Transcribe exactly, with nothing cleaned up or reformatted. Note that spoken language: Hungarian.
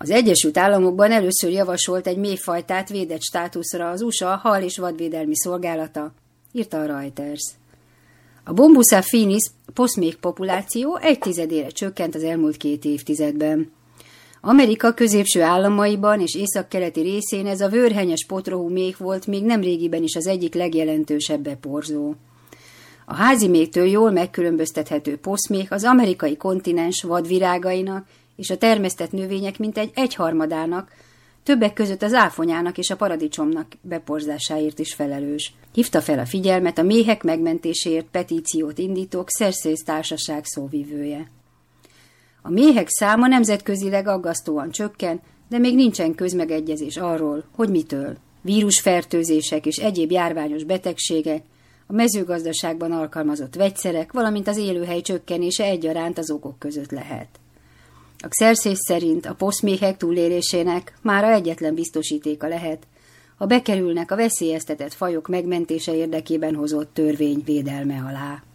Az Egyesült Államokban először javasolt egy méhfajtát védett státuszra az u es á hal- és vadvédelmi szolgálata, írta a Reuters. A Bombusa finis poszméh populáció egy tizedére csökkent az elmúlt két évtizedben. Amerika középső államaiban és északkeleti részén ez a vőrhenyes potrohú méh volt még nemrégiben is az egyik legjelentősebb beporzó. A házi méhtől jól megkülönböztethető poszméh az amerikai kontinens vadvirágainak és a termesztett növények mintegy egyharmadának, többek között az áfonyának és a paradicsomnak beporzásáért is felelős. Hívta fel a figyelmet a méhek megmentéséért petíciót indítók Xerces társaság szóvivője. A méhek száma nemzetközileg aggasztóan csökken, de még nincsen közmegegyezés arról, hogy mitől. Vírusfertőzések és egyéb járványos betegségek, a mezőgazdaságban alkalmazott vegyszerek, valamint az élőhely csökkenése egyaránt az okok között lehet. A Xerces szerint a poszméhek túlélésének mára egyetlen biztosítéka lehet, ha bekerülnek a veszélyeztetett fajok megmentése érdekében hozott törvény védelme alá.